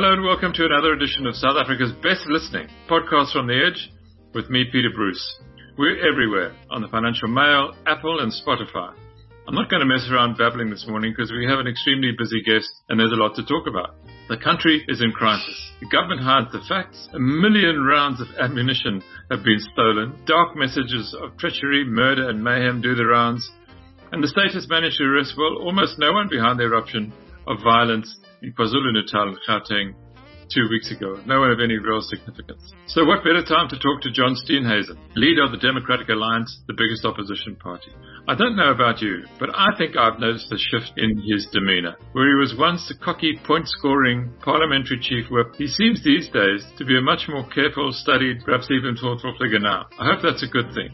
Hello and welcome to another edition of South Africa's Best Listening, podcast from The Edge, with me, Peter Bruce. We're everywhere, on the Financial Mail, Apple and Spotify. I'm not going to mess around babbling this morning because we have an extremely busy guest and there's a lot to talk about. The country is in crisis. The government hides the facts. 1 million rounds of ammunition have been stolen. Dark messages of treachery, murder and mayhem do the rounds. And the state has managed to arrest, well, almost no one behind the eruption of violence in KwaZulu-Natal and Gauteng 2 weeks ago. No one of any real significance. So what better time to talk to John Steenhuisen, leader of the Democratic Alliance, the biggest opposition party. I don't know about you, but I think I've noticed a shift in his demeanour. Where he was once a cocky, point-scoring parliamentary chief whip, he seems these days to be a much more careful, studied, perhaps even thoughtful figure now. I hope that's a good thing.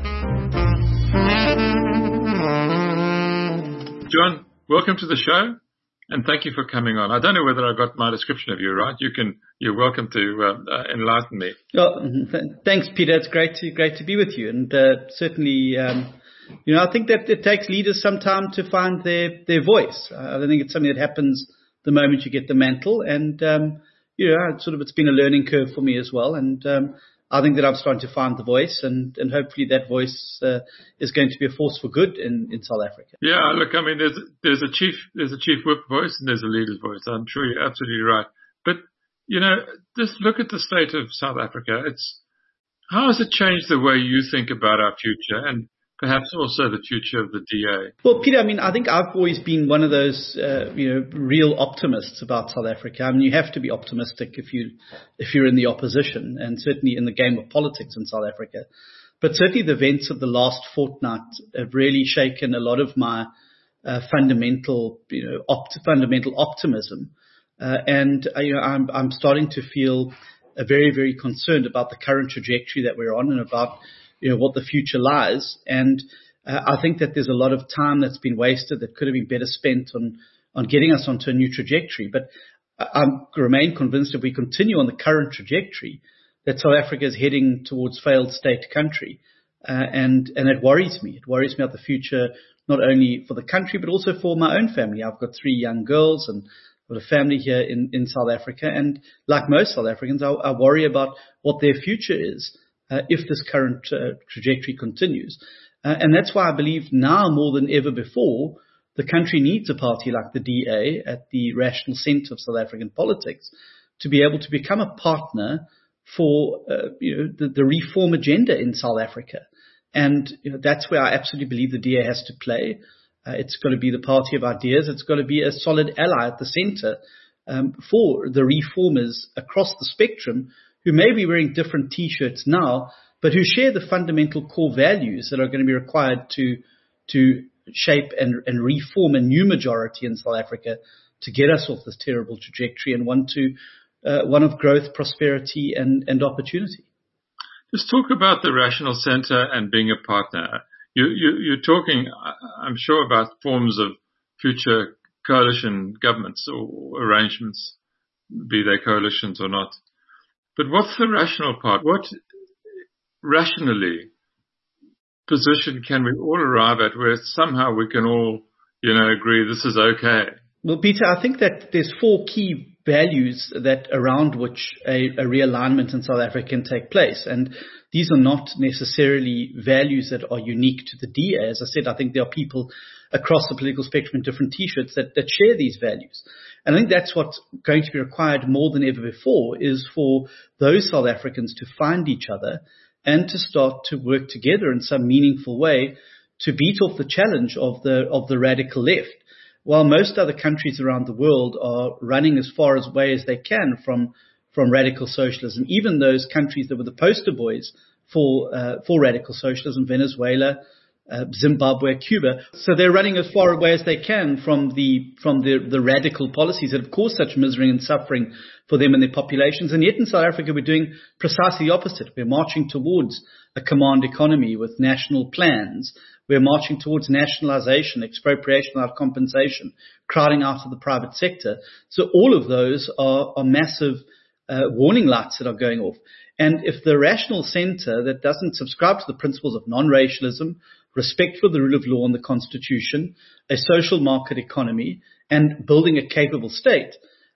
John, welcome to the show. And thank you for coming on. I don't know whether I got my description of you right. You're welcome to enlighten me. Well, thanks, Peter. It's great to be with you. And certainly, I think that it takes leaders some time to find their voice. I don't think it's something that happens the moment you get the mantle. And it's been a learning curve for me as well. And I think that I'm starting to find the voice, and hopefully that voice is going to be a force for good in South Africa. Yeah, look, I mean, there's a chief whip voice and there's a leader's voice. I'm sure you're absolutely right. But just look at the state of South Africa. How has it changed the way you think about our future and perhaps also the future of the DA? Well, Peter, I think I've always been one of those, real optimists about South Africa. I mean, you have to be optimistic if you're in the opposition, and certainly in the game of politics in South Africa. But certainly the events of the last fortnight have really shaken a lot of my fundamental optimism. I'm starting to feel very, very concerned about the current trajectory that we're on and about what the future lies. And I think that there's a lot of time that's been wasted that could have been better spent on getting us onto a new trajectory. But I remain convinced if we continue on the current trajectory, that South Africa is heading towards failed state country. And it worries me. It worries me about the future, not only for the country, but also for my own family. I've got 3 young girls and I've got a family here in South Africa. And like most South Africans, I worry about what their future is if this current trajectory continues. And that's why I believe now more than ever before, the country needs a party like the DA at the rational centre of South African politics to be able to become a partner for the reform agenda in South Africa. And that's where I absolutely believe the DA has to play. It's got to be the party of ideas. It's got to be a solid ally at the centre for the reformers across the spectrum who may be wearing different T-shirts now, but who share the fundamental core values that are going to be required to shape and reform a new majority in South Africa to get us off this terrible trajectory and one of growth, prosperity and opportunity. Let's talk about the rational centre and being a partner. You're talking, I'm sure, about forms of future coalition governments or arrangements, be they coalitions or not. But what's the rational part? What rationally position can we all arrive at where somehow we can all, agree this is okay? Well, Peter, I think that there's 4 key values that around which a realignment in South Africa can take place. And these are not necessarily values that are unique to the DA. As I said, I think there are people across the political spectrum in different T-shirts that share these values. And I think that's what's going to be required more than ever before is for those South Africans to find each other and to start to work together in some meaningful way to beat off the challenge of the radical left. While most other countries around the world are running as far away as they can from radical socialism, even those countries that were the poster boys for radical socialism, Venezuela, Zimbabwe, Cuba. So they're running as far away as they can from the radical policies that have caused such misery and suffering for them and their populations. And yet in South Africa, we're doing precisely the opposite. We're marching towards a command economy with national plans. We're marching towards nationalization, expropriation without compensation, crowding out of the private sector. So all of those are massive warning lights that are going off. And if the rational centre that doesn't subscribe to the principles of non-racialism, respect for the rule of law and the Constitution, a social market economy, and building a capable state,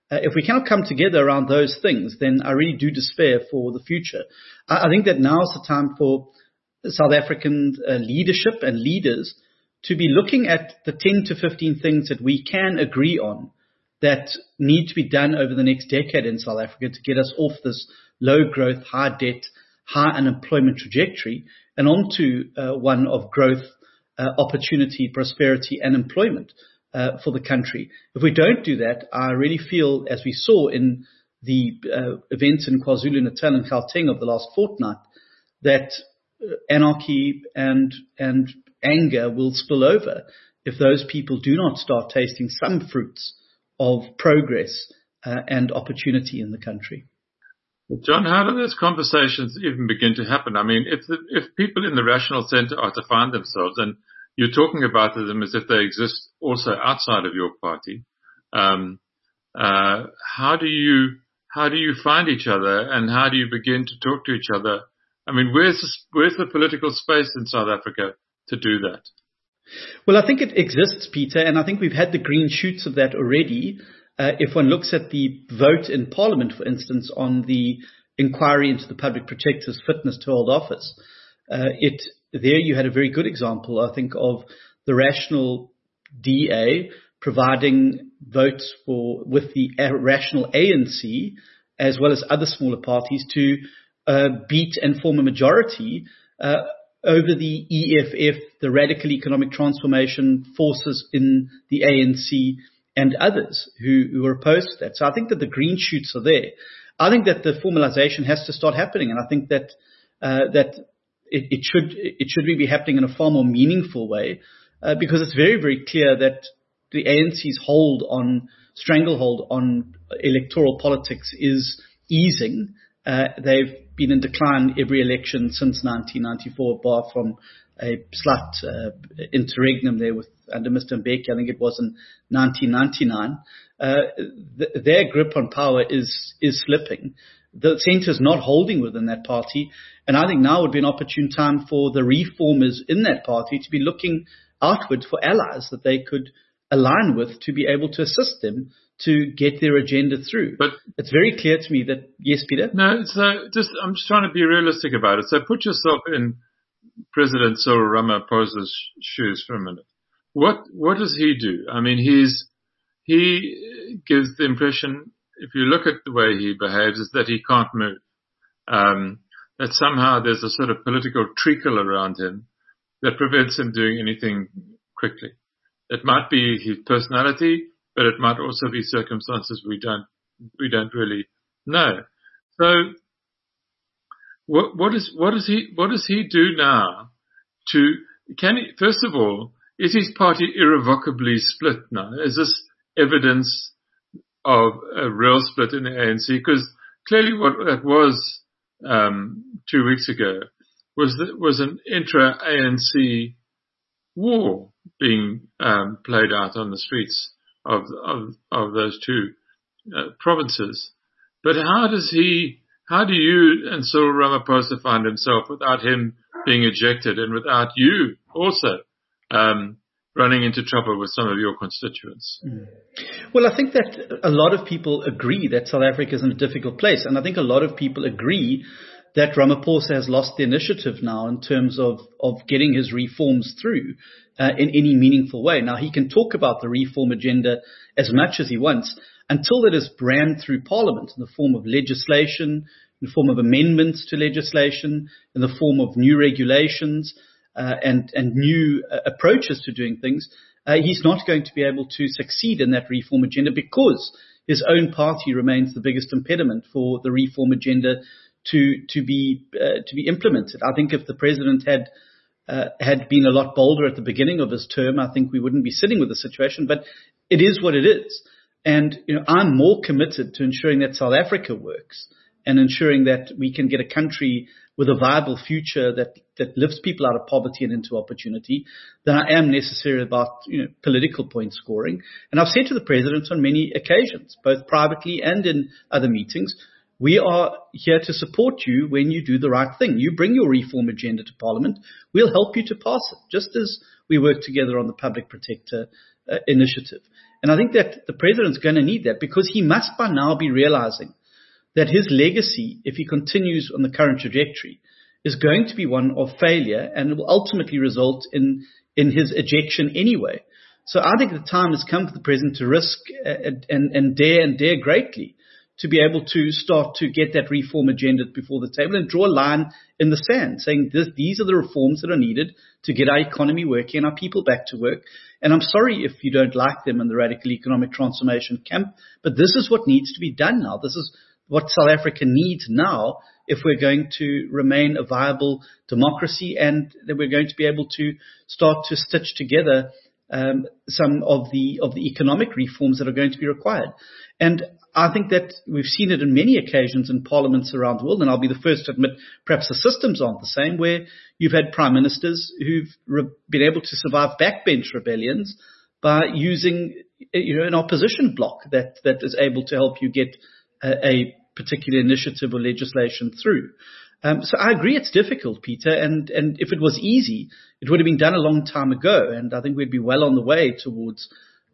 if we cannot come together around those things, then I really do despair for the future. I think that now is the time for South African leadership and leaders to be looking at the 10 to 15 things that we can agree on that need to be done over the next decade in South Africa to get us off this low growth, high debt, high unemployment trajectory and onto one of growth, opportunity, prosperity and employment for the country. If we don't do that, I really feel, as we saw in the events in KwaZulu-Natal and Gauteng of the last fortnight, that anarchy and anger will spill over if those people do not start tasting some fruits of progress and opportunity in the country. John, how do those conversations even begin to happen? I mean, if people in the rational centre are to find themselves, and you're talking about them as if they exist also outside of your party, how do you find each other, and how do you begin to talk to each other? I mean, where's the political space in South Africa to do that? Well, I think it exists, Peter, and I think we've had the green shoots of that already. If one looks at the vote in Parliament, for instance, on the inquiry into the Public Protector's fitness to hold office, there you had a very good example, I think, of the Rational DA providing votes with the Rational ANC, as well as other smaller parties, to beat and form a majority over the EFF, the Radical Economic Transformation forces in the ANC, and others who are opposed to that. So I think that the green shoots are there. I think that the formalization has to start happening, and I think that it should really be happening in a far more meaningful way, because it's very, very clear that the ANC's stranglehold on electoral politics is easing. They've been in decline every election since 1994, bar from a slight interregnum there under Mr. Mbeki, I think it was in 1999. Their grip on power is slipping. The centre is not holding within that party, and I think now would be an opportune time for the reformers in that party to be looking outward for allies that they could align with to be able to assist them to get their agenda through. But it's very clear to me that, yes, Peter? No, so I'm just trying to be realistic about it. So put yourself in President Cyril Ramaphosa's shoes for a minute. What does he do? I mean, he gives the impression, if you look at the way he behaves, is that he can't move. That somehow there's a sort of political treacle around him that prevents him doing anything quickly. It might be his personality, but it might also be circumstances we don't really know. So what does he do now first of all, is his party irrevocably split now? Is this evidence of a real split in the ANC? Because clearly what that was 2 weeks ago was an intra-ANC war being played out on the streets of those two provinces. But how do you and Cyril Ramaphosa find himself without him being ejected and without you also running into trouble with some of your constituents? Well, I think that a lot of people agree that South Africa is in a difficult place. And I think a lot of people agree that Ramaphosa has lost the initiative now in terms of getting his reforms through in any meaningful way. Now, he can talk about the reform agenda as much as he wants until it is rammed through Parliament in the form of legislation, in the form of amendments to legislation, in the form of new regulations, and new approaches to doing things. He's not going to be able to succeed in that reform agenda because his own party remains the biggest impediment for the reform agenda to be implemented. I think if the president had been a lot bolder at the beginning of his term, I think we wouldn't be sitting with the situation. But it is what it is, and I'm more committed to ensuring that South Africa works and ensuring that we can get a country with a viable future that lifts people out of poverty and into opportunity than I am necessarily about political point scoring. And I've said to the president on many occasions, both privately and in other meetings, we are here to support you when you do the right thing. You bring your reform agenda to Parliament. We'll help you to pass it, just as we worked together on the Public Protector initiative. And I think that the president's going to need that, because he must by now be realizing that his legacy, if he continues on the current trajectory, is going to be one of failure, and it will ultimately result in his ejection anyway. So I think the time has come for the president to risk and dare greatly to be able to start to get that reform agenda before the table and draw a line in the sand, saying these are the reforms that are needed to get our economy working and our people back to work. And I'm sorry if you don't like them in the radical economic transformation camp, but this is what needs to be done now. This is what South Africa needs now if we're going to remain a viable democracy, and that we're going to be able to start to stitch together some of the economic reforms that are going to be required. And I think that we've seen it on many occasions in parliaments around the world, and I'll be the first to admit perhaps the systems aren't the same, where you've had prime ministers who've been able to survive backbench rebellions by using an opposition bloc that is able to help you get a particular initiative or legislation through. So I agree it's difficult, Peter, and if it was easy, it would have been done a long time ago, and I think we'd be well on the way towards,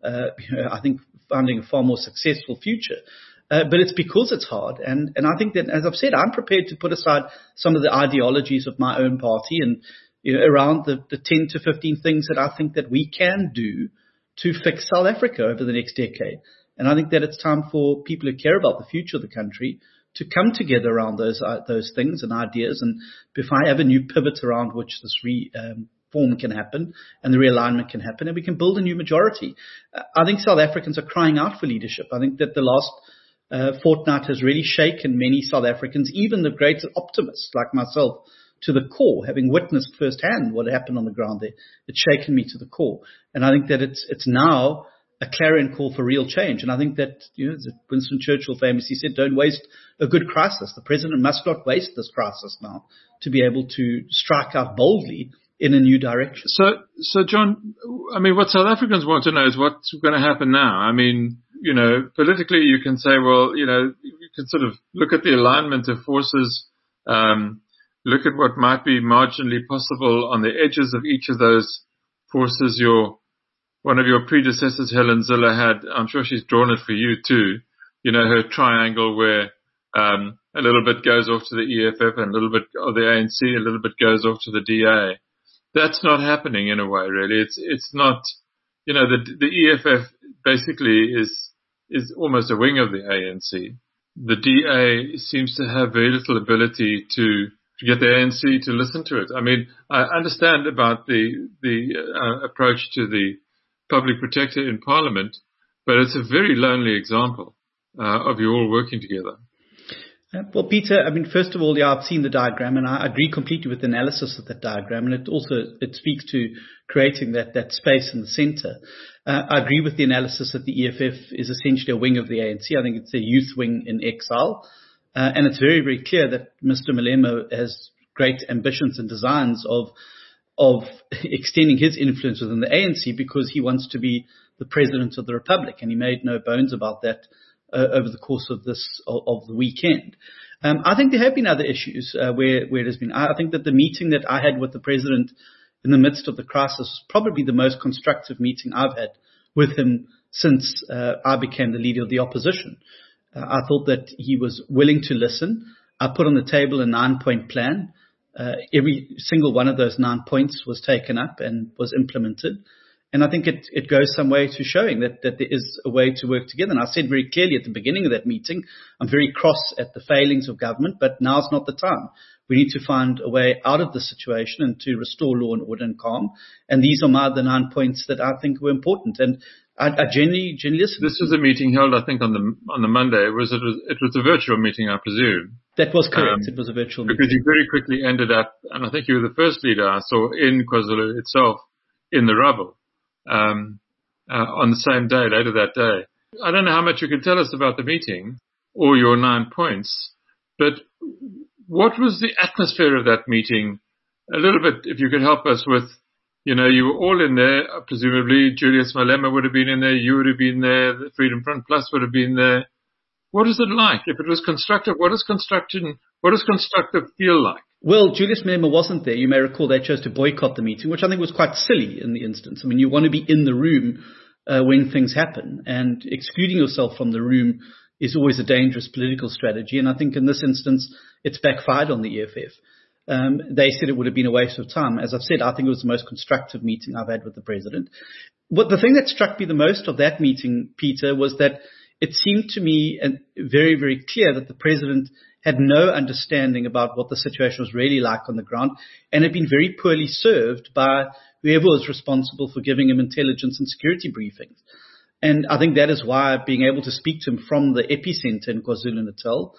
I think, finding a far more successful future. But it's because it's hard, and I think that, as I've said, I'm prepared to put aside some of the ideologies of my own party and around the 10 to 15 things that I think that we can do to fix South Africa over the next decade. And I think that it's time for people who care about the future of the country to come together around those things and ideas, and if I have a new pivot around which this reform can happen and the realignment can happen, and we can build a new majority. I think South Africans are crying out for leadership. I think that the last fortnight has really shaken many South Africans, even the great optimists like myself, to the core, having witnessed firsthand what happened on the ground there. It's shaken me to the core. And I think that it's now a clarion call for real change. And I think that, as Winston Churchill famously said, don't waste a good crisis. The president must not waste this crisis now to be able to strike out boldly in a new direction. So John, I mean, what South Africans want to know is what's going to happen now. I mean, politically you can say, well, you can sort of look at the alignment of forces, look at what might be marginally possible on the edges of each of those forces. One of your predecessors, Helen Zille, had, I'm sure she's drawn it for you too, her triangle where a little bit goes off to the EFF and a little bit of the ANC, a little bit goes off to the DA. That's not happening in a way, really. It's not, the EFF basically is almost a wing of the ANC. The DA seems to have very little ability to get the ANC to listen to it. I mean, I understand about the approach to the public protector in Parliament, but it's a very lonely example of you all working together. Well, Peter, I mean, first of all, I've seen the diagram, and I agree completely with the analysis of that diagram, and it speaks to creating that space in the centre. I agree with the analysis that the EFF is essentially a wing of the ANC. I think it's a youth wing in exile, and it's very, very clear that Mr. Malema has great ambitions and designs of extending his influence within the ANC, because he wants to be the president of the republic, and he made no bones about that over the course of the weekend. I think there have been other issues where it has been. I think that the meeting that I had with the president in the midst of the crisis was probably the most constructive meeting I've had with him since I became the leader of the opposition. I thought that he was willing to listen. I put on the table a 9-point plan. Every single one of those 9 points was taken up and was implemented. And I think it goes some way to showing that there is a way to work together. And I said very clearly at the beginning of that meeting, I'm very cross at the failings of government, but now's not the time. We need to find a way out of the situation and to restore law and order and calm. And these are the 9 points that I think were important. And I genuinely listen. This was a meeting held, I think, on the Monday. It was a virtual meeting, I presume. That was correct. It was a virtual meeting. Because you very quickly ended up, and I think you were the first leader I saw in KwaZulu itself, in the rubble. On the same day, later that day. I don't know how much you can tell us about the meeting or your 9 points, but what was the atmosphere of that meeting? A little bit, if you could help us with, you were all in there, presumably Julius Malema would have been in there, you would have been there, the Freedom Front Plus would have been there. What is it like? If it was constructive, what does constructive feel like? Well, Julius Malema wasn't there. You may recall they chose to boycott the meeting, which I think was quite silly in the instance. I mean, you want to be in the room when things happen. And excluding yourself from the room is always a dangerous political strategy. And I think in this instance, it's backfired on the EFF. They said it would have been a waste of time. As I've said, I think it was the most constructive meeting I've had with the president. The thing that struck me the most of that meeting, Peter, was that it seemed to me very, very clear that the president had no understanding about what the situation was really like on the ground and had been very poorly served by whoever was responsible for giving him intelligence and security briefings. And I think that is why being able to speak to him from the epicenter in KwaZulu-Natal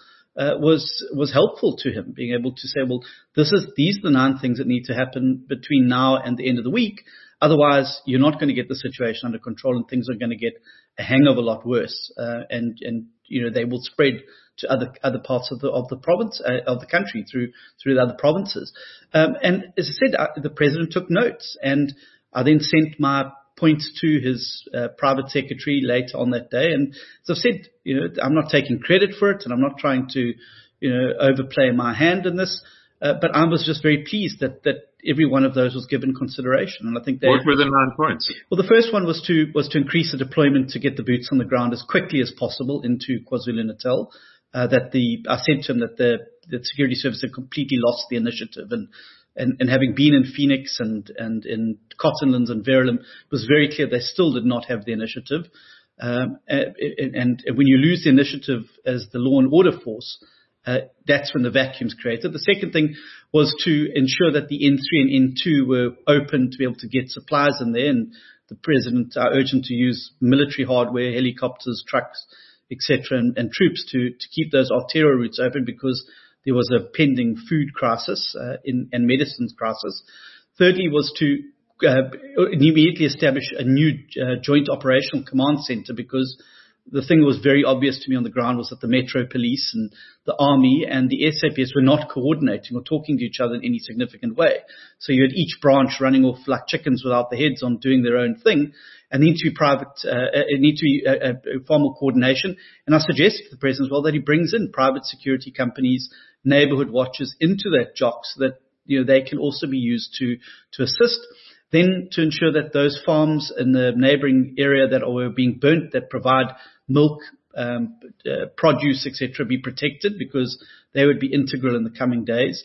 was helpful to him, being able to say, well, these are the 9 things that need to happen between now and the end of the week. Otherwise, you're not going to get the situation under control, and things are going to get a hang of a lot worse. And they will spread to other parts of the province of the country through the other provinces. And as I said, the president took notes, and I then sent my points to his private secretary later on that day. And as I've said, I'm not taking credit for it, and I'm not trying to overplay my hand in this. But I was just very pleased that every one of those was given consideration. And I think what were the 9 points? Well, the first one was to increase the deployment to get the boots on the ground as quickly as possible into KwaZulu-Natal. I said to him that the security service had completely lost the initiative, and having been in Phoenix and in Cottonlands and Verulam, it was very clear they still did not have the initiative. And when you lose the initiative as the law and order force, that's when the vacuum's created. The second thing was to ensure that the N3 and N2 were open to be able to get supplies in there. And the president urged him to use military hardware, helicopters, trucks, etc., and troops to keep those arterial routes open, because there was a pending food crisis and medicines crisis. Thirdly was to immediately establish a new joint operational command center, because the thing that was very obvious to me on the ground was that the Metro Police and the Army and the SAPS were not coordinating or talking to each other in any significant way. So you had each branch running off like chickens without their heads on, doing their own thing. And there need to be far more coordination. And I suggested to the president as well that he brings in private security companies, neighborhood watchers into that jock, so that they can also be used to assist. Then to ensure that those farms in the neighboring area that were being burnt, that provide milk, produce, etc., be protected, because they would be integral in the coming days.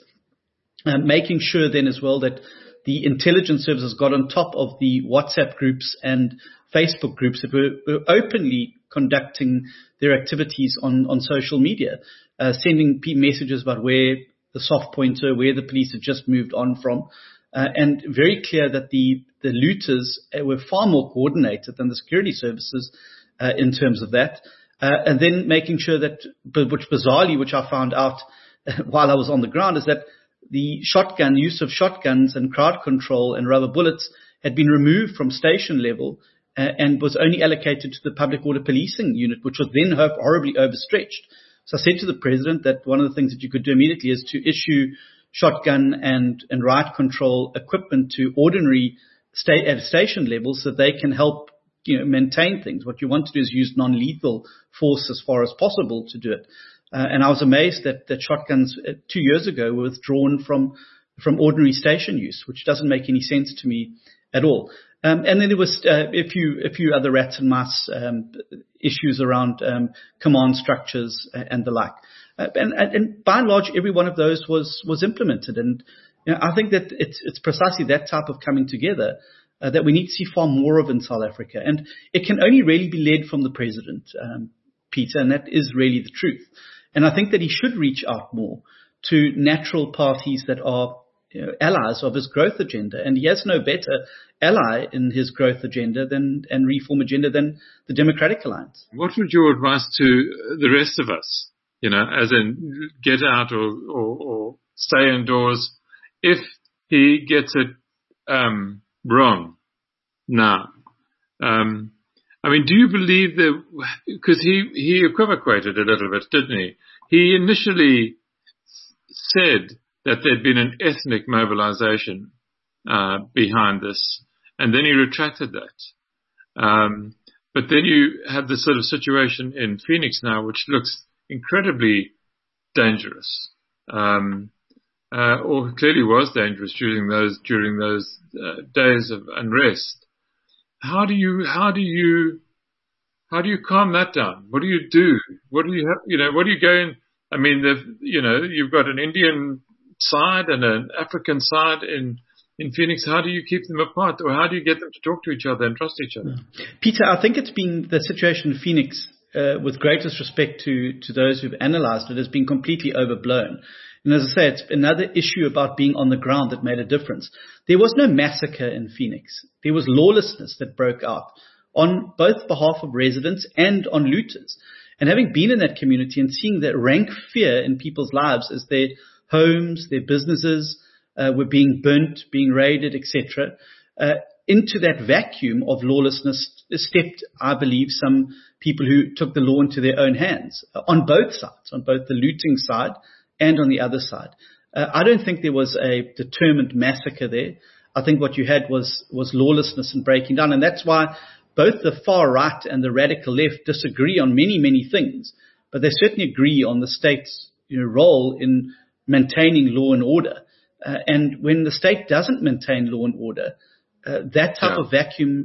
Making sure then as well that the intelligence services got on top of the WhatsApp groups and Facebook groups that were openly conducting their activities on social media, sending messages about where the soft pointer, where the police had just moved on from. And very clear that the looters were far more coordinated than the security services in terms of that. And then making sure that, which bizarrely, which I found out while I was on the ground, is that the use of shotguns and crowd control and rubber bullets had been removed from station level and was only allocated to the public order policing unit, which was then horribly overstretched. So I said to the president that one of the things that you could do immediately is to issue shotgun and riot control equipment to ordinary at station level, so they can help maintain things. What you want to do is use non-lethal force as far as possible to do it. And I was amazed that shotguns 2 years ago were withdrawn from ordinary station use, which doesn't make any sense to me at all. And then there was a few other rats and mice issues around command structures and the like. And by and large, every one of those was implemented. And I think that it's precisely that type of coming together that we need to see far more of in South Africa. And it can only really be led from the president, Peter, and that is really the truth. And I think that he should reach out more to natural parties that are allies of his growth agenda. And he has no better ally in his growth agenda and reform agenda than the Democratic Alliance. What would your advice to the rest of us? As in get out or stay indoors if he gets it wrong now. Do you believe that, because he equivocated a little bit, didn't he? He initially said that there'd been an ethnic mobilization behind this, and then he retracted that. But then you have this sort of situation in Phoenix now, which looks incredibly dangerous, or clearly was dangerous during those days of unrest. how do you calm that down? What do you do? What do you have? What do you go in? I mean, you've got an Indian side and an African side in Phoenix. How do you keep them apart, or how do you get them to talk to each other and trust each other? Peter, I think it's been the situation in Phoenix, with greatest respect to those who've analyzed it, has been completely overblown. And as I say, it's another issue about being on the ground that made a difference. There was no massacre in Phoenix. There was lawlessness that broke out on both behalf of residents and on looters. And having been in that community and seeing that rank fear in people's lives as their homes, their businesses were being burnt, being raided, etc., into that vacuum of lawlessness stepped, I believe, some people who took the law into their own hands on both sides, on both the looting side and on the other side. I don't think there was a determined massacre there. I think what you had was lawlessness and breaking down. And that's why both the far right and the radical left disagree on many, many things, but they certainly agree on the state's role in maintaining law and order. And when the state doesn't maintain law and order, that type of vacuum,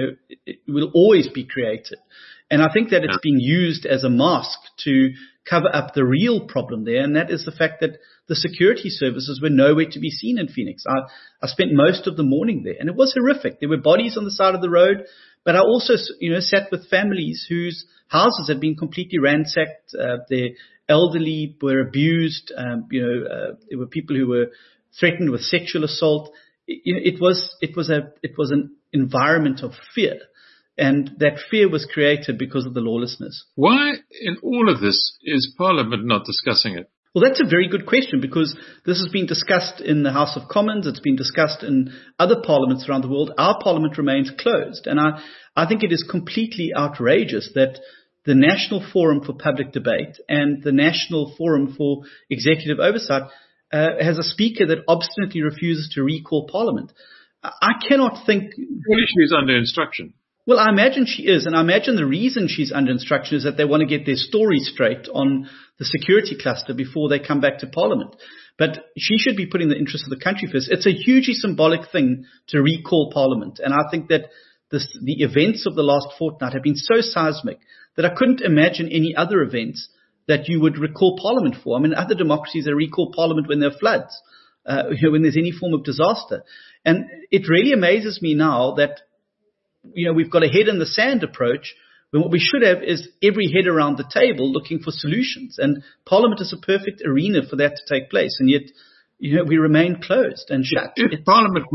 it will always be created. And I think that it's being used as a mask to cover up the real problem there, and that is the fact that the security services were nowhere to be seen in Phoenix. I spent most of the morning there, and it was horrific. There were bodies on the side of the road, but I also, sat with families whose houses had been completely ransacked. Their elderly were abused. There were people who were threatened with sexual assault. It was an environment of fear. And that fear was created because of the lawlessness. Why in all of this is Parliament not discussing it? Well, that's a very good question, because this has been discussed in the House of Commons. It's been discussed in other parliaments around the world. Our parliament remains closed. And I think it is completely outrageous that the National Forum for Public Debate and the National Forum for Executive Oversight has a speaker that obstinately refuses to recall Parliament. I cannot think... Surely she's under instruction. Well, I imagine she is, and I imagine the reason she's under instruction is that they want to get their story straight on the security cluster before they come back to Parliament. But she should be putting the interests of the country first. It's a hugely symbolic thing to recall Parliament, and I think that the events of the last fortnight have been so seismic that I couldn't imagine any other events that you would recall Parliament for. I mean, other democracies, they recall Parliament when there are floods, when there's any form of disaster. And it really amazes me now that we've got a head in the sand approach, when what we should have is every head around the table looking for solutions. And Parliament is a perfect arena for that to take place. And yet, we remain closed and shut. If Parliament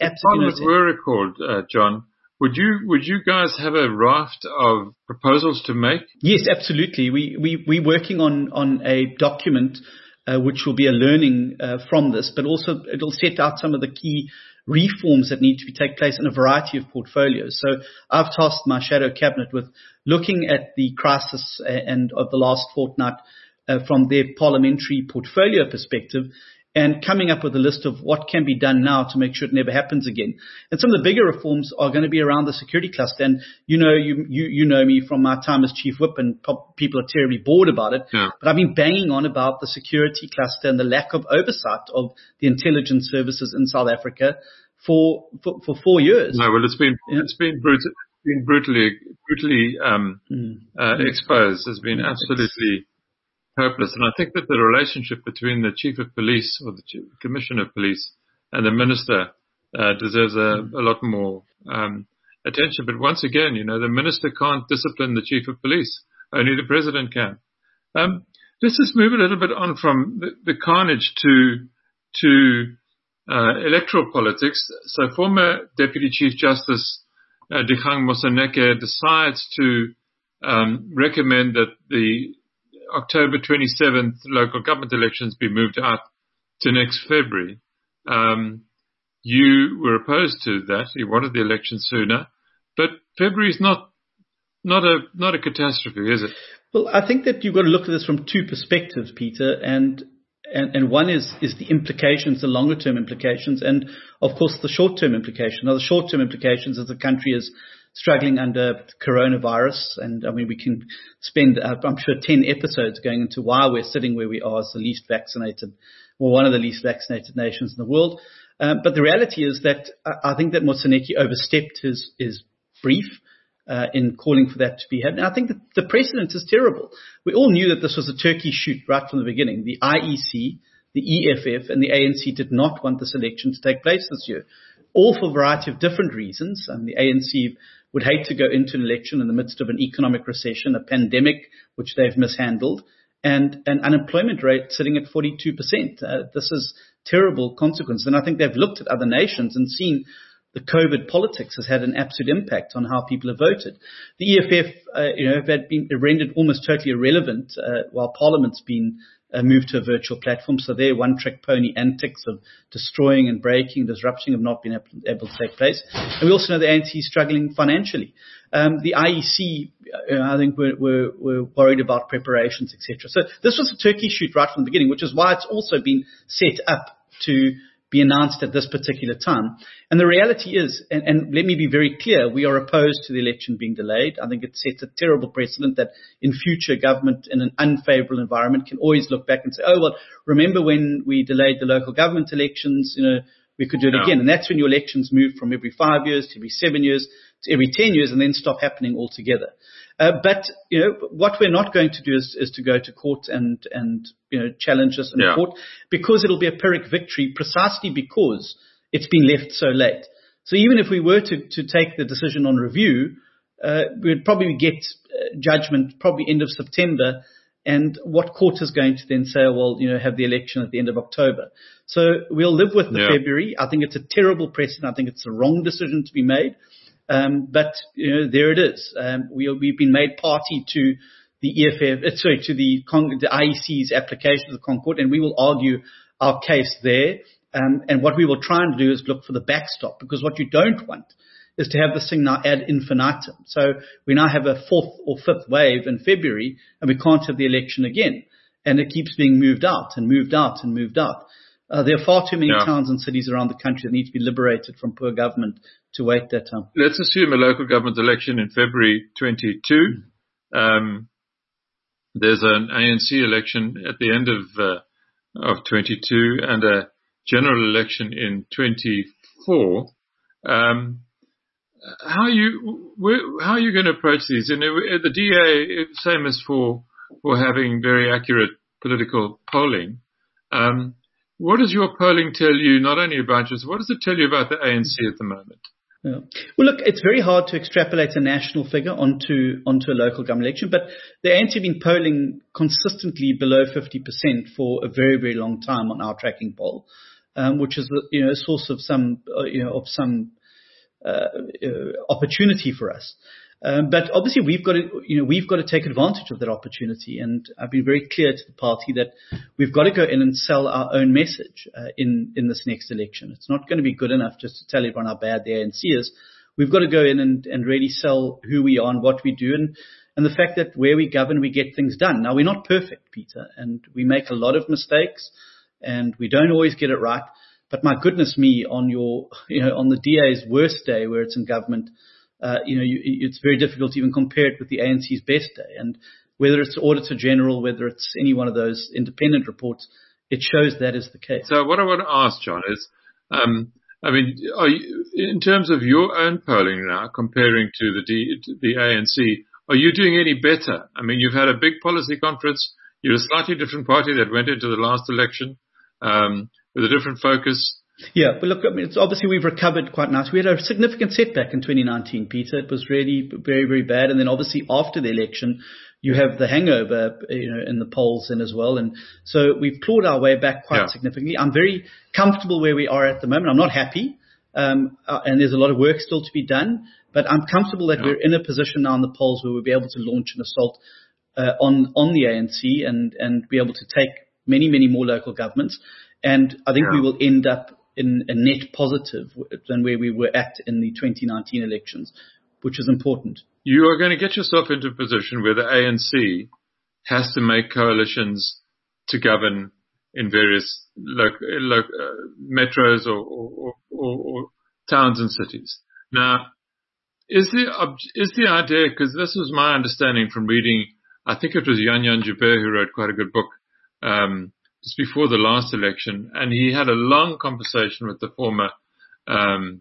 were recalled, John, would you guys have a raft of proposals to make? Yes, absolutely. We're working on a document which will be a learning from this, but also it'll set out some of the key reforms that need to take place in a variety of portfolios. So I've tasked my shadow cabinet with looking at the crisis and of the last fortnight from their parliamentary portfolio perspective, and coming up with a list of what can be done now to make sure it never happens again. And some of the bigger reforms are going to be around the security cluster. And you know me from my time as chief whip, and people are terribly bored about it. Yeah. But I've been banging on about the security cluster and the lack of oversight of the intelligence services in South Africa for 4 years. No, well, it's been brutally exposed. It's been absolutely hopeless. And I think that the relationship between the chief of police or the commissioner of police and the minister deserves a lot more attention. But once again, the minister can't discipline the chief of police. Only the president can. Let's just move a little bit on from the carnage to electoral politics. So former Deputy Chief Justice Dikgang Moseneke decides to recommend that the October 27th local government elections be moved out to next February. You were opposed to that. You wanted the election sooner, but February is not a catastrophe, is it? Well, I think that you've got to look at this from two perspectives, Peter, and one is the implications, the longer term implications, and of course the short term implication. Now, the short term implications is the country is struggling under coronavirus, and I mean we can spend I'm sure 10 episodes going into why we're sitting where we are as the least vaccinated, or one of the least vaccinated nations in the world. But the reality is that I think that Moseneke overstepped his brief in calling for that to be had. And I think that the precedent is terrible. We all knew that this was a turkey shoot right from the beginning. The IEC, the EFF, and the ANC did not want this election to take place this year, all for a variety of different reasons. The ANC would hate to go into an election in the midst of an economic recession, a pandemic, which they've mishandled, and an unemployment rate sitting at 42%. This is terrible consequence. And I think they've looked at other nations and seen the COVID politics has had an absolute impact on how people have voted. The EFF, had been rendered almost totally irrelevant while Parliament's been moved to a virtual platform. So their one-trick pony antics of destroying and breaking, disrupting have not been able to take place. And we also know the ANC is struggling financially. The IEC, I think, were worried about preparations, etc. So this was a turkey shoot right from the beginning, which is why it's also been set up to be announced at this particular time. And the reality is, and let me be very clear, we are opposed to the election being delayed. I think it sets a terrible precedent that in future government in an unfavorable environment can always look back and say, oh, well, remember when we delayed the local government elections, we could do it again. And that's when your elections move from every 5 years to every 7 years to every 10 years and then stop happening altogether. But what we're not going to do is to go to court and challenge this in court, because it'll be a Pyrrhic victory precisely because it's been left so late. So even if we were to take the decision on review, we'd probably get judgment probably end of September. And what court is going to then say, well, have the election at the end of October. So we'll live with the February. I think it's a terrible precedent. I think it's the wrong decision to be made. But there it is. We've been made party to the EFF, to the IEC's application of the Concord, and we will argue our case there. And what we will try and do is look for the backstop, because what you don't want is to have this thing now ad infinitum. So we now have a fourth or fifth wave in February, and we can't have the election again. And it keeps being moved out and moved out and moved out. There are far too many towns and cities around the country that need to be liberated from poor government to wait that time. Let's assume a local government election in February 22. There's an ANC election at the end of 22 and a general election in 24. How are you going to approach these? And the DA, same as for having very accurate political polling. What does your polling tell you, not only about yours, what does it tell you about the ANC at the moment? Yeah. Well, look, it's very hard to extrapolate a national figure onto a local government election, but the ANC have been polling consistently below 50% for a very, very long time on our tracking poll, which is a source of some opportunity for us. But obviously we've got to take advantage of that opportunity. And I've been very clear to the party that we've got to go in and sell our own message, in this next election. It's not going to be good enough just to tell everyone how bad the ANC is. We've got to go in and really sell who we are and what we do, and the fact that where we govern, we get things done. Now, we're not perfect, Peter, and we make a lot of mistakes and we don't always get it right. But my goodness me, on the DA's worst day where it's in government, it's very difficult to even compare it with the ANC's best day. And whether it's Auditor General, whether it's any one of those independent reports, it shows that is the case. So what I want to ask, John, is, are you, in terms of your own polling now, comparing to the ANC, are you doing any better? I mean, you've had a big policy conference. You're a slightly different party that went into the last election with a different focus. Yeah, but look, I mean, it's obviously we've recovered quite nice. We had a significant setback in 2019, Peter. It was really very, very bad. And then obviously after the election, you have the hangover, in the polls and as well. And so we've clawed our way back quite significantly. I'm very comfortable where we are at the moment. I'm not happy. And there's a lot of work still to be done, but I'm comfortable that we're in a position now in the polls where we'll be able to launch an assault, on the ANC and be able to take many, many more local governments. And I think we will end up in a net positive than where we were at in the 2019 elections, which is important. You are going to get yourself into a position where the ANC has to make coalitions to govern in various metros or towns and cities. Now, is the idea, because this was my understanding from reading, I think it was Yan Joubert who wrote quite a good book, just before the last election, and he had a long conversation with the former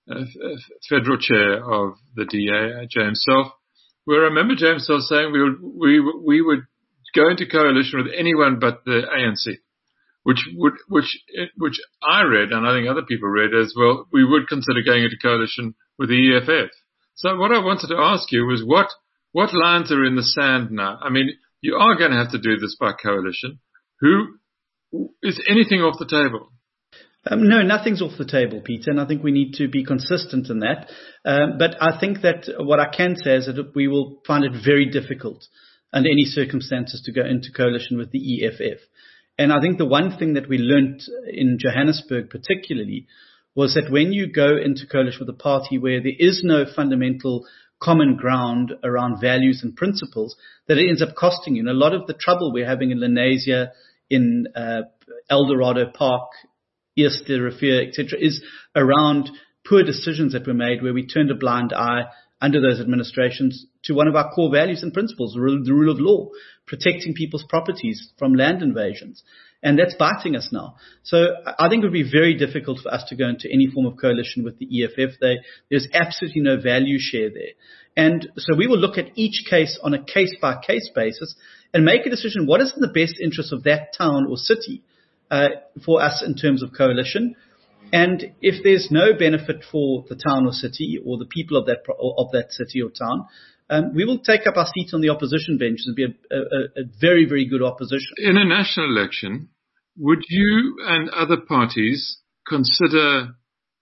federal chair of the DA, James Self, where I remember James Self saying we would go into coalition with anyone but the ANC, which I read, and I think other people read as well. We would consider going into coalition with the EFF. So what I wanted to ask you was what lines are in the sand now? I mean, you are going to have to do this by coalition. Is anything off the table? No, nothing's off the table, Peter, and I think we need to be consistent in that. But I think that what I can say is that we will find it very difficult under any circumstances to go into coalition with the EFF. And I think the one thing that we learnt in Johannesburg particularly was that when you go into coalition with a party where there is no fundamental common ground around values and principles, that it ends up costing you. And a lot of the trouble we're having in Lenasia, in Eldorado Park, Eerste Rivier, etc., is around poor decisions that were made where we turned a blind eye under those administrations to one of our core values and principles, the rule of law, protecting people's properties from land invasions. And that's biting us now. So I think it would be very difficult for us to go into any form of coalition with the EFF. There's absolutely no value share there. And so we will look at each case on a case-by-case basis and make a decision, what is in the best interest of that town or city for us in terms of coalition. And if there's no benefit for the town or city or the people of that city or town, we will take up our seats on the opposition bench and be a very, very good opposition. In a national election, would you and other parties consider,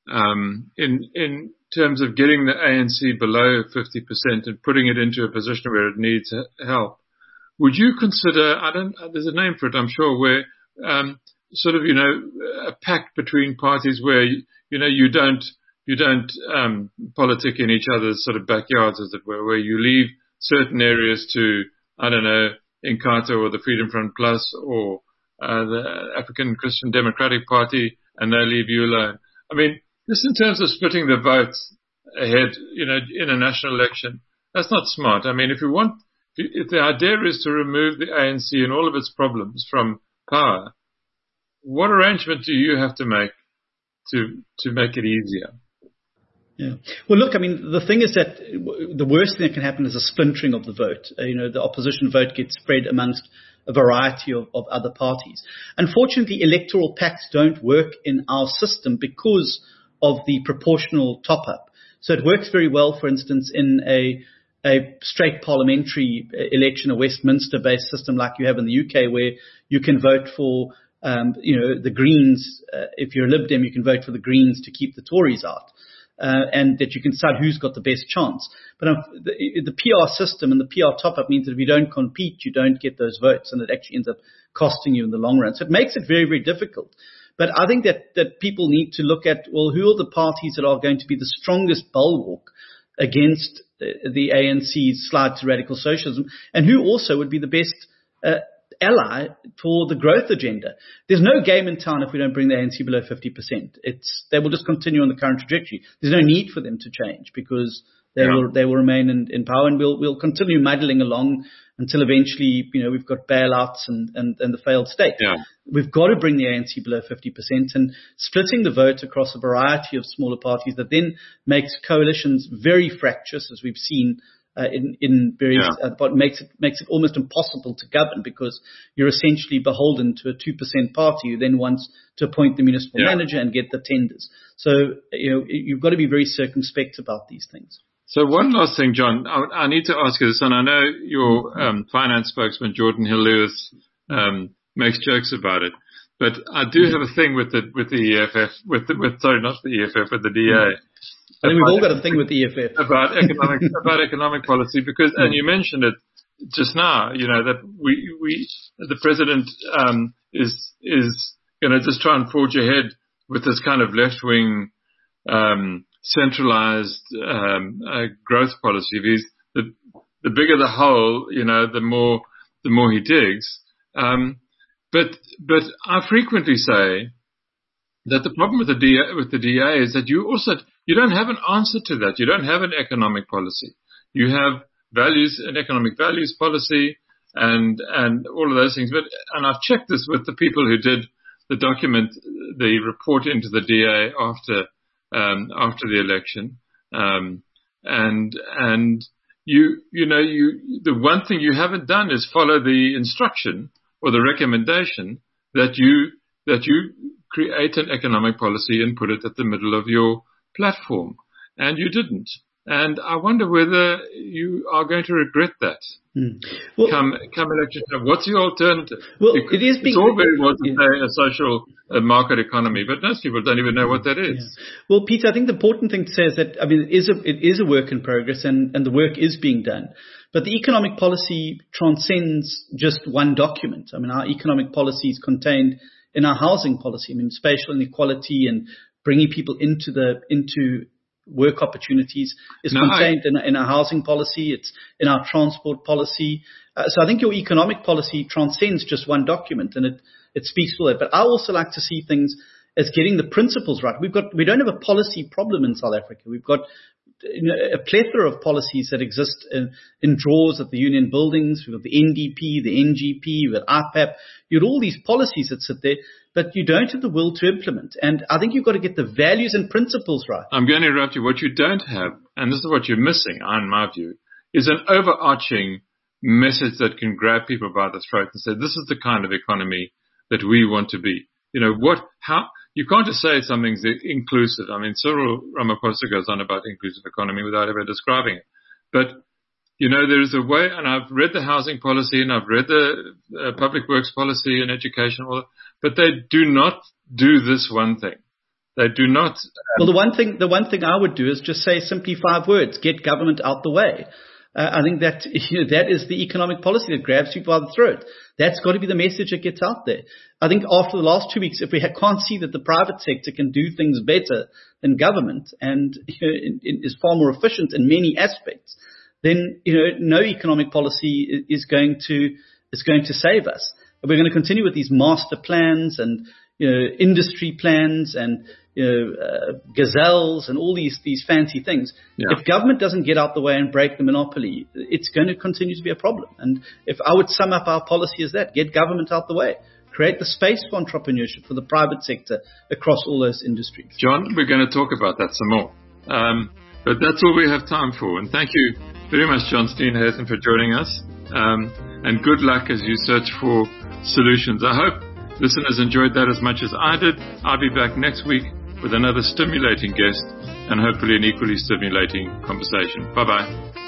in terms of getting the ANC below 50% and putting it into a position where it needs help, would you consider, there's a name for it, I'm sure, where sort of, a pact between parties where, you don't politic in each other's sort of backyards, as it were, where you leave certain areas to, Inkatha or the Freedom Front Plus or the African Christian Democratic Party, and they leave you alone. I mean, just in terms of splitting the vote ahead, in a national election, that's not smart. I mean, if the idea is to remove the ANC and all of its problems from power, what arrangement do you have to make to make it easier? Yeah. Well, look, I mean, the thing is that the worst thing that can happen is a splintering of the vote. The opposition vote gets spread amongst a variety of other parties. Unfortunately, electoral pacts don't work in our system because of the proportional top-up. So it works very well, for instance, in a straight parliamentary election, a Westminster-based system like you have in the UK, where you can vote for the Greens. If you're a Lib Dem, you can vote for the Greens to keep the Tories out. And that you can decide who's got the best chance. But the PR system and the PR top-up means that if you don't compete, you don't get those votes, and it actually ends up costing you in the long run. So it makes it very, very difficult. But I think that people need to look at, well, who are the parties that are going to be the strongest bulwark against the ANC's slide to radical socialism, and who also would be the best ally for the growth agenda. There's no game in town if we don't bring the ANC below 50%. They will just continue on the current trajectory. There's no need for them to change because they will remain in power, and we'll continue muddling along until eventually, we've got bailouts and the failed state. Yeah. We've got to bring the ANC below 50%, and splitting the vote across a variety of smaller parties that then makes coalitions very fractious, as we've seen in various, but makes it almost impossible to govern because you're essentially beholden to a 2% party who then wants to appoint the municipal manager and get the tenders. So, you've got to be very circumspect about these things. So one last thing, John, I need to ask you this, and I know your finance spokesman, Jordan Hill-Lewis, makes jokes about it, but I do have a thing with the EFF, sorry, not the EFF, but the DA. I think we've all got a thing with the EFF. about economic policy, because, and you mentioned it just now, that the president is going to just try and forge ahead with this kind of left-wing centralized growth policy. The bigger the hole, the more he digs. But I frequently say that the problem with the DA is that you don't have an answer to that. You don't have an economic policy. You have values, an economic values policy, and all of those things. And I've checked this with the people who did the report into the DA after after the election. And the one thing you haven't done is follow the instruction or the recommendation that you create an economic policy and put it at the middle of your platform. And you didn't. And I wonder whether you are going to regret that. Well, come election time. What's the alternative? Well, it's all very well to say a social market economy, but most people don't even know what that is. Yeah. Well, Peter, I think the important thing to say is that, it is a work in progress and the work is being done. But the economic policy transcends just one document. Our economic policy is contained in our housing policy. Spatial inequality and bringing people into work opportunities is contained in our housing policy. It's in our transport policy. So I think your economic policy transcends just one document, and it speaks to that. But I also like to see things as getting the principles right. We don't have a policy problem in South Africa. We've got a plethora of policies that exist in drawers at the union buildings. We've got the NDP, the NGP, we've got IPAP. You've got all these policies that sit there, but you don't have the will to implement. And I think you've got to get the values and principles right. I'm going to interrupt you. What you don't have, and this is what you're missing, in my view, is an overarching message that can grab people by the throat and say, this is the kind of economy that we want to be. You can't just say something's inclusive. Cyril Ramaphosa goes on about inclusive economy without ever describing it. But, there is a way, and I've read the housing policy and I've read the public works policy and education, but they do not do this one thing. They do not. Well, the one thing I would do is just say simply 5 words: get government out the way. I think that that is the economic policy that grabs people by the throat. That's got to be the message that gets out there. I think after the last 2 weeks, if we can't see that the private sector can do things better than government and is far more efficient in many aspects, then no economic policy is going to save us. We're going to continue with these master plans and industry plans and gazelles and all these fancy things. Yeah. If government doesn't get out the way and break the monopoly, it's going to continue to be a problem. And if I would sum up our policy as that, get government out the way, create the space for entrepreneurship for the private sector across all those industries. John, we're going to talk about that some more. But that's all we have time for. And thank you very much, John Steenhuisen, for joining us. And good luck as you search for solutions. I hope listeners enjoyed that as much as I did. I'll be back next week with another stimulating guest and hopefully an equally stimulating conversation. Bye-bye.